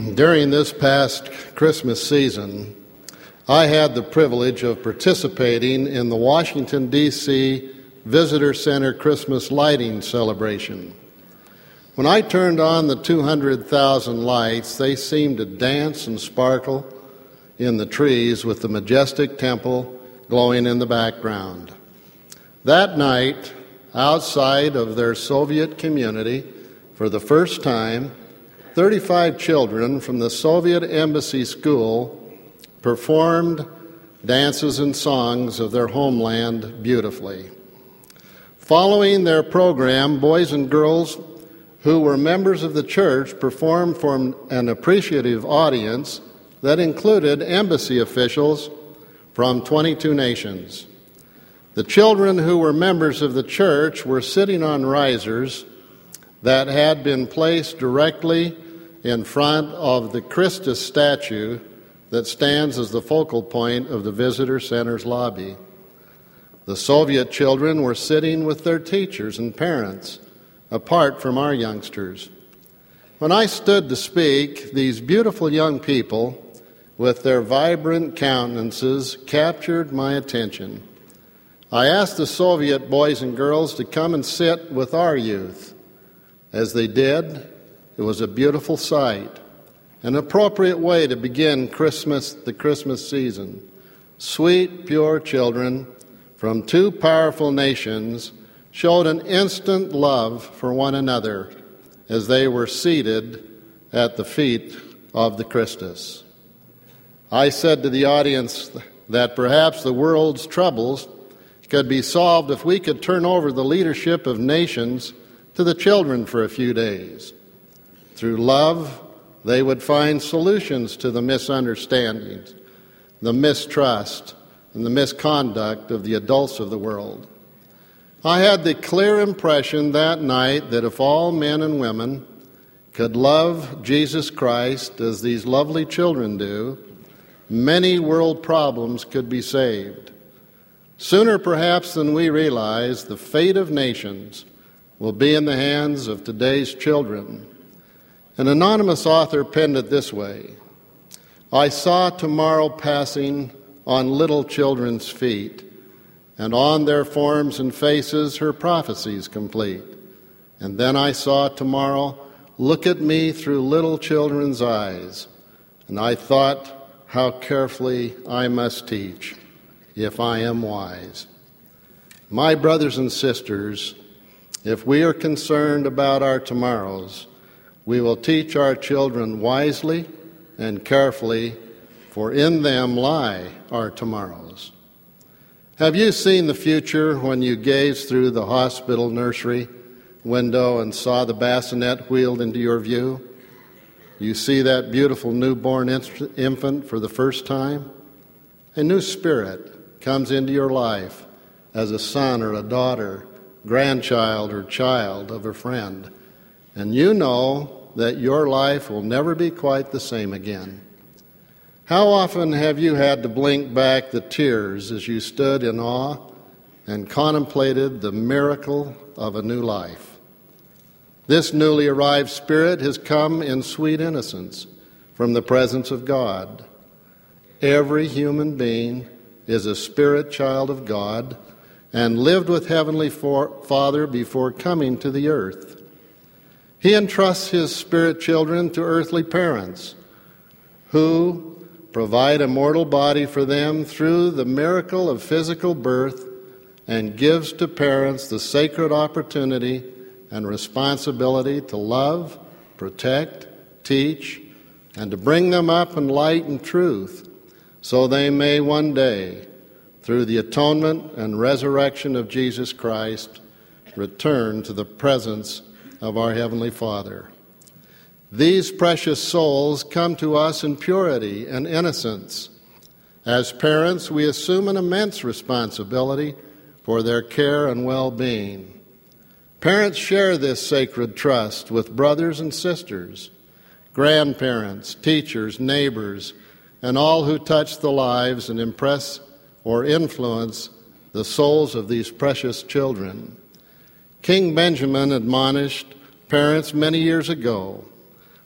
During this past Christmas season, I had the privilege of participating in the Washington, D.C. Visitor Center Christmas lighting celebration. When I turned on the 200,000 lights, they seemed to dance and sparkle in the trees with the majestic temple glowing in the background. That night, outside of their Soviet community, for the first time, 35 children from the Soviet Embassy School performed dances and songs of their homeland beautifully. Following their program, boys and girls who were members of the church performed for an appreciative audience that included embassy officials from 22 nations. The children who were members of the church were sitting on risers that had been placed directly in front of the Christus statue that stands as the focal point of the visitor center's lobby. The Soviet children were sitting with their teachers and parents, apart from our youngsters. When I stood to speak, these beautiful young people, with their vibrant countenances, captured my attention. I asked the Soviet boys and girls to come and sit with our youth. As they did, it was a beautiful sight, an appropriate way to begin the Christmas season. Sweet, pure children from two powerful nations showed an instant love for one another as they were seated at the feet of the Christus. I said to the audience that perhaps the world's troubles could be solved if we could turn over the leadership of nations to the children for a few days. Through love, they would find solutions to the misunderstandings, the mistrust, and the misconduct of the adults of the world. I had the clear impression that night that if all men and women could love Jesus Christ as these lovely children do, many world problems could be saved. Sooner perhaps than we realize, the fate of nations will be in the hands of today's children. An anonymous author penned it this way: I saw tomorrow passing on little children's feet, and on their forms and faces her prophecies complete. And then I saw tomorrow look at me through little children's eyes, and I thought how carefully I must teach if I am wise. My brothers and sisters, if we are concerned about our tomorrows, we will teach our children wisely and carefully, for in them lie our tomorrows. Have you seen the future when you gazed through the hospital nursery window and saw the bassinet wheeled into your view? You see that beautiful newborn infant for the first time? A new spirit comes into your life as a son or a daughter, grandchild or child of a friend, and you know that your life will never be quite the same again. How often have you had to blink back the tears as you stood in awe and contemplated the miracle of a new life? This newly arrived spirit has come in sweet innocence from the presence of God. Every human being is a spirit child of God and lived with Heavenly Father before coming to the earth. He entrusts his spirit children to earthly parents who provide a mortal body for them through the miracle of physical birth and gives to parents the sacred opportunity and responsibility to love, protect, teach, and to bring them up in light and truth so they may one day, through the atonement and resurrection of Jesus Christ, return to the presence of our Heavenly Father. These precious souls come to us in purity and innocence. As parents, we assume an immense responsibility for their care and well-being. Parents share this sacred trust with brothers and sisters, grandparents, teachers, neighbors, and all who touch the lives and impress or influence the souls of these precious children. King Benjamin admonished parents many years ago,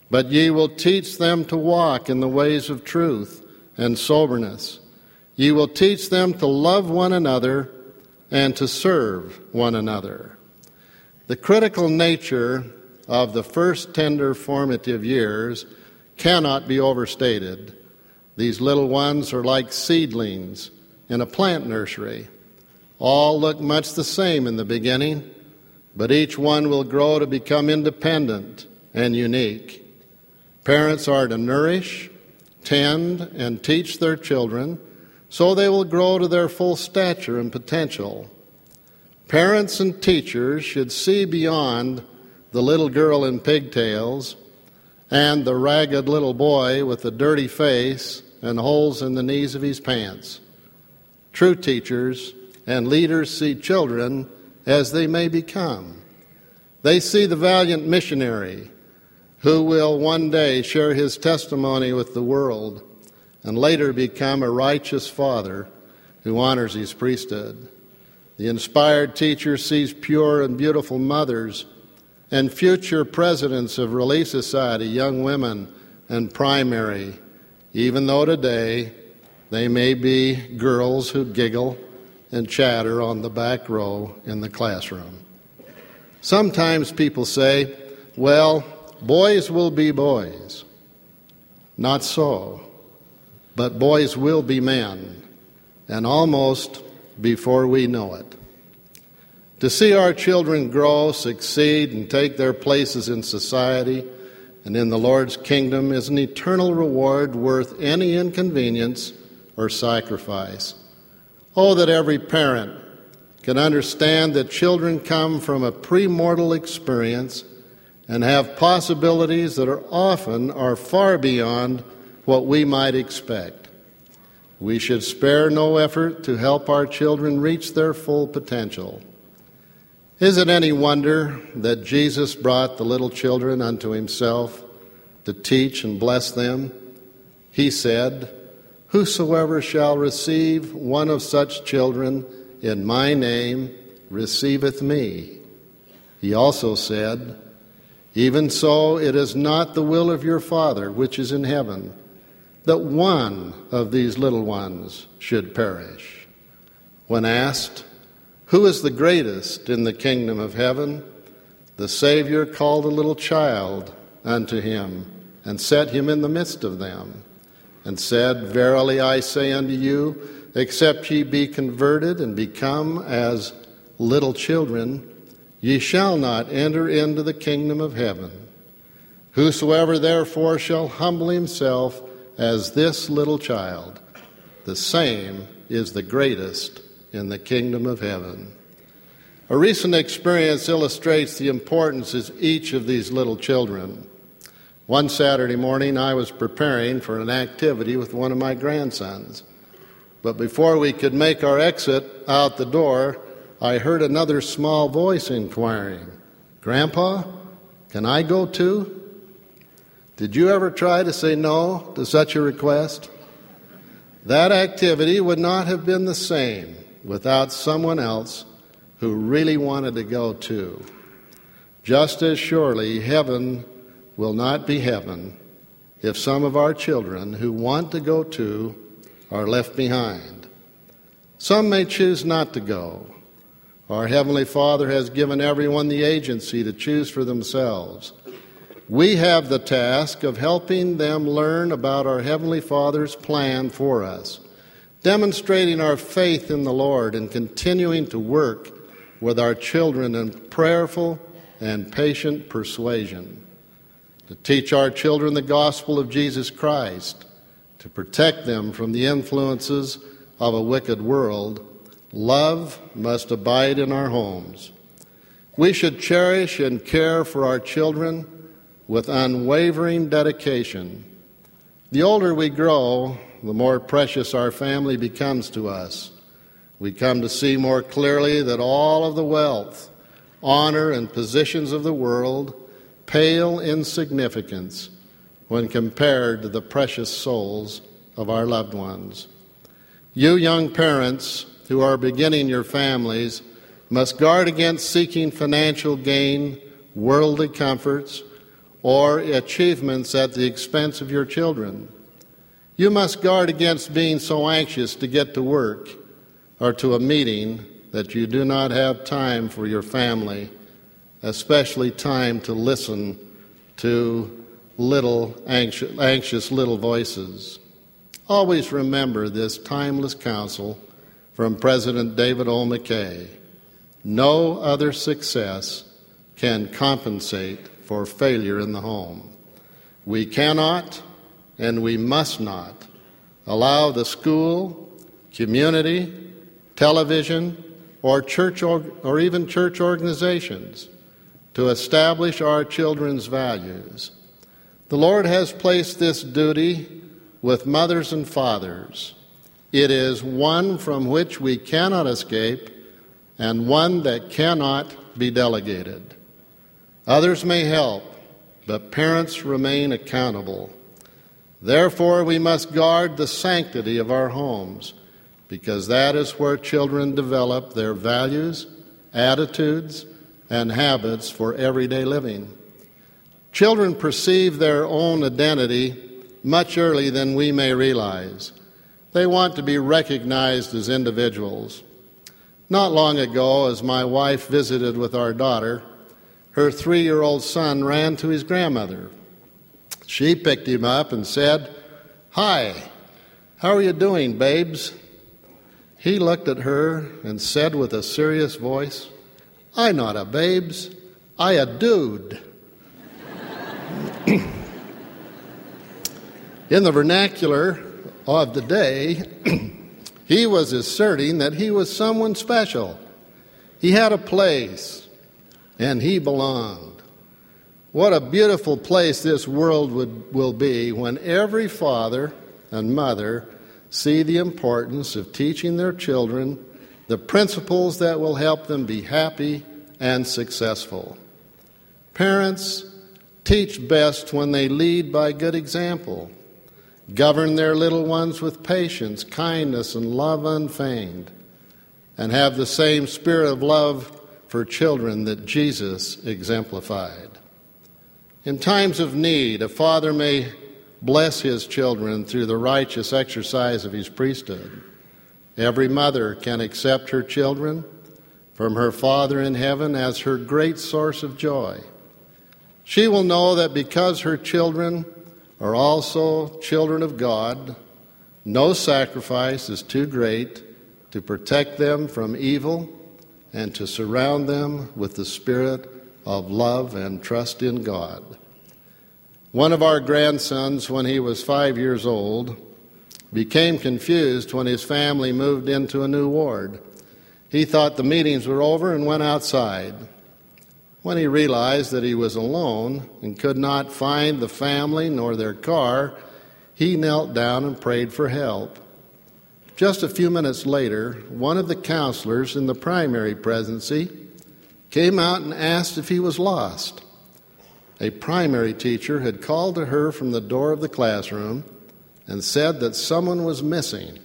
But ye will teach them to walk in the ways of truth and soberness. Ye will teach them to love one another and to serve one another. The critical nature of the first tender formative years cannot be overstated. These little ones are like seedlings in a plant nursery. All look much the same in the beginning, but each one will grow to become independent and unique. Parents are to nourish, tend, and teach their children so they will grow to their full stature and potential. Parents and teachers should see beyond the little girl in pigtails and the ragged little boy with the dirty face and holes in the knees of his pants. True teachers and leaders see children as they may become. They see the valiant missionary who will one day share his testimony with the world and later become a righteous father who honors his priesthood. The inspired teacher sees pure and beautiful mothers and future presidents of Relief Society, young women, and primary, even though today they may be girls who giggle and chatter on the back row in the classroom. Sometimes people say, well, boys will be boys. Not so, but boys will be men, and almost before we know it. To see our children grow, succeed, and take their places in society and in the Lord's kingdom is an eternal reward worth any inconvenience or sacrifice. Oh, that every parent can understand that children come from a premortal experience and have possibilities that are far beyond what we might expect. We should spare no effort to help our children reach their full potential. Is it any wonder that Jesus brought the little children unto himself to teach and bless them? He said, "Whosoever shall receive one of such children in my name receiveth me." He also said, "Even so it is not the will of your Father which is in heaven, that one of these little ones should perish." When asked, "Who is the greatest in the kingdom of heaven?" the Savior called a little child unto him and set him in the midst of them, and said, "Verily I say unto you, except ye be converted and become as little children, ye shall not enter into the kingdom of heaven. Whosoever therefore shall humble himself as this little child, the same is the greatest in the kingdom of heaven." A recent experience illustrates the importance of each of these little children. One Saturday morning, I was preparing for an activity with one of my grandsons. But before we could make our exit out the door, I heard another small voice inquiring, "Grandpa, can I go too?" Did you ever try to say no to such a request? That activity would not have been the same without someone else who really wanted to go too. Just as surely heaven will not be heaven if some of our children who want to go too are left behind. Some may choose not to go. Our Heavenly Father has given everyone the agency to choose for themselves. We have the task of helping them learn about our Heavenly Father's plan for us, demonstrating our faith in the Lord and continuing to work with our children in prayerful and patient persuasion, to teach our children the gospel of Jesus Christ, to protect them from the influences of a wicked world. Love must abide in our homes. We should cherish and care for our children with unwavering dedication. The older we grow, the more precious our family becomes to us. We come to see more clearly that all of the wealth, honor, and positions of the world pale in significance when compared to the precious souls of our loved ones. You young parents who are beginning your families must guard against seeking financial gain, worldly comforts, or achievements at the expense of your children. You must guard against being so anxious to get to work or to a meeting that you do not have time for your family, especially time to listen to little anxious little voices. Always remember this timeless counsel from President David O. McKay. No other success can compensate for failure in the home. We cannot and we must not allow the school, community, television, or church or even church organizations to establish our children's values. The Lord has placed this duty with mothers and fathers. It is one from which we cannot escape and one that cannot be delegated. Others may help, but parents remain accountable. Therefore, we must guard the sanctity of our homes, because that is where children develop their values, attitudes, and habits for everyday living. Children perceive their own identity much earlier than we may realize. They want to be recognized as individuals. Not long ago, as my wife visited with our daughter, her 3-year-old son ran to his grandmother. She picked him up and said, "Hi, how are you doing, babes?" He looked at her and said with a serious voice, "I not a babes, I a dude." In the vernacular of the day, he was asserting that he was someone special. He had a place, and he belonged. What a beautiful place this world will be when every father and mother see the importance of teaching their children the principles that will help them be happy and successful. Parents teach best when they lead by good example, govern their little ones with patience, kindness, and love unfeigned, and have the same spirit of love for children that Jesus exemplified. In times of need, a father may bless his children through the righteous exercise of his priesthood. Every mother can accept her children from her Father in heaven as her great source of joy. She will know that because her children are also children of God, no sacrifice is too great to protect them from evil and to surround them with the spirit of love and trust in God. One of our grandsons, when he was 5 years old, became confused when his family moved into a new ward. He thought the meetings were over and went outside. When he realized that he was alone and could not find the family nor their car, he knelt down and prayed for help. Just a few minutes later, one of the counselors in the primary presidency came out and asked if he was lost. A primary teacher had called to her from the door of the classroom and said that someone was missing.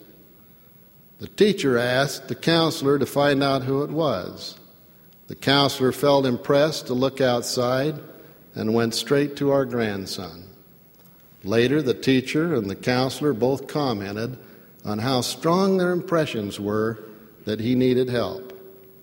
The teacher asked the counselor to find out who it was. The counselor felt impressed to look outside and went straight to our grandson. Later, the teacher and the counselor both commented on how strong their impressions were that he needed help.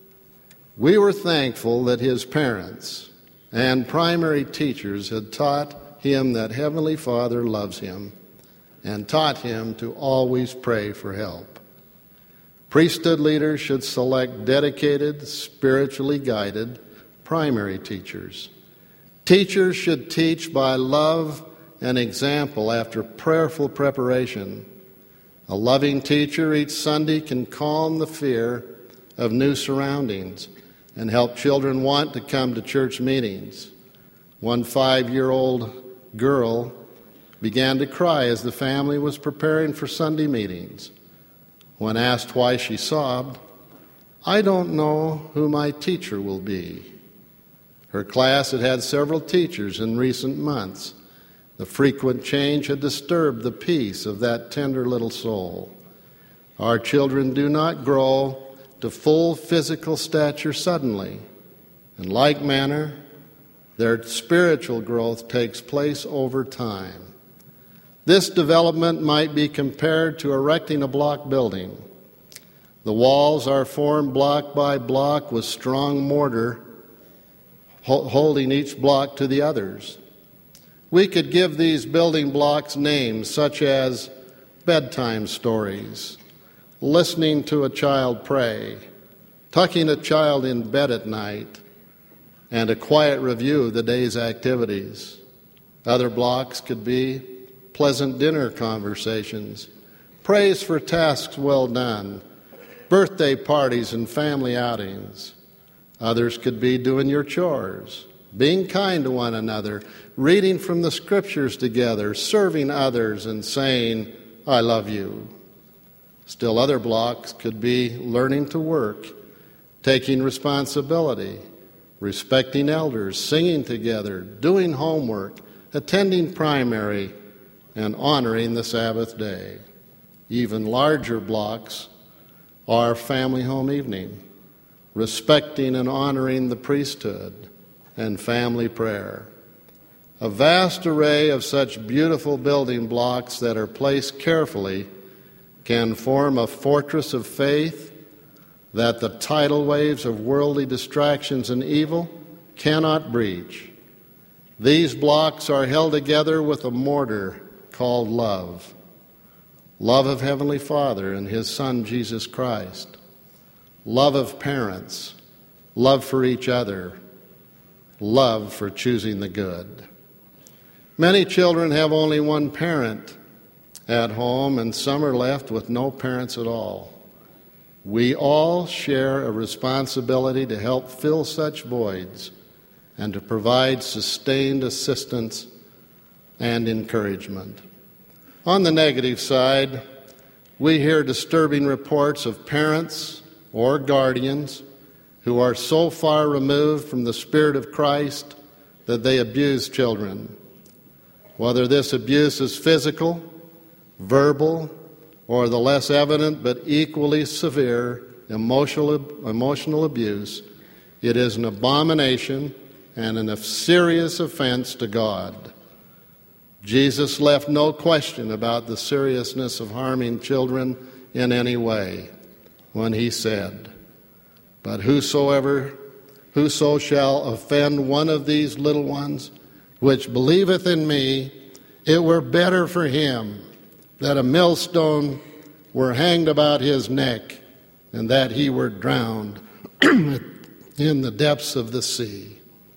We were thankful that his parents and primary teachers had taught him that Heavenly Father loves him and taught him to always pray for help. Priesthood leaders should select dedicated, spiritually guided primary teachers. Teachers should teach by love and example after prayerful preparation. A loving teacher each Sunday can calm the fear of new surroundings and help children want to come to church meetings. One 5-year-old girl began to cry as the family was preparing for Sunday meetings. When asked why she sobbed, "I don't know who my teacher will be." Her class had had several teachers in recent months. The frequent change had disturbed the peace of that tender little soul. Our children do not grow to full physical stature suddenly. In like manner, Their spiritual growth takes place over time. This development might be compared to erecting a block building. The walls are formed block by block with strong mortar holding each block to the others. We could give these building blocks names such as bedtime stories, listening to a child pray, tucking a child in bed at night, and a quiet review of the day's activities. Other blocks could be pleasant dinner conversations, praise for tasks well done, birthday parties and family outings. Others could be doing your chores, being kind to one another, reading from the scriptures together, serving others, and saying, I love you. Still other blocks could be learning to work, taking responsibility, respecting elders, singing together, doing homework, attending primary, and honoring the Sabbath day. Even larger blocks are family home evening, respecting and honoring the priesthood, and family prayer. A vast array of such beautiful building blocks that are placed carefully can form a fortress of faith that the tidal waves of worldly distractions and evil cannot breach. These blocks are held together with a mortar called love. Love of Heavenly Father and His Son, Jesus Christ. Love of parents. Love for each other. Love for choosing the good. Many children have only one parent at home, and some are left with no parents at all. We all share a responsibility to help fill such voids and to provide sustained assistance and encouragement. On the negative side, we hear disturbing reports of parents or guardians who are so far removed from the Spirit of Christ that they abuse children. Whether this abuse is physical, verbal, or the less evident but equally severe emotional abuse, it is an abomination and a serious offense to God. Jesus left no question about the seriousness of harming children in any way when He said, But whoso shall offend one of these little ones, which believeth in me, it were better for him that a millstone were hanged about his neck, and that he were drowned in the depths of the sea.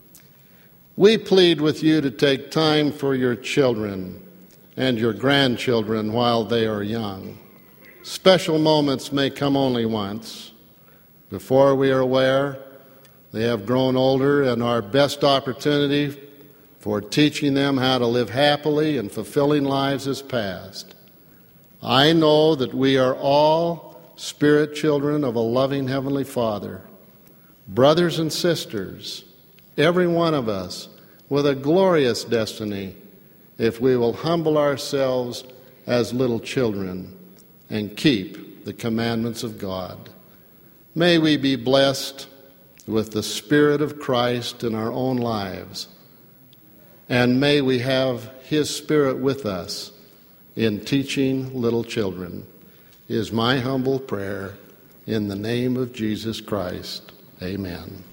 We plead with you to take time for your children and your grandchildren while they are young. Special moments may come only once. Before we are aware, they have grown older, and our best opportunity for teaching them how to live happily and fulfilling lives is past. I know that we are all spirit children of a loving Heavenly Father, brothers and sisters, every one of us, with a glorious destiny if we will humble ourselves as little children and keep the commandments of God. May we be blessed with the Spirit of Christ in our own lives, and may we have His Spirit with us in teaching little children, is my humble prayer in the name of Jesus Christ. Amen.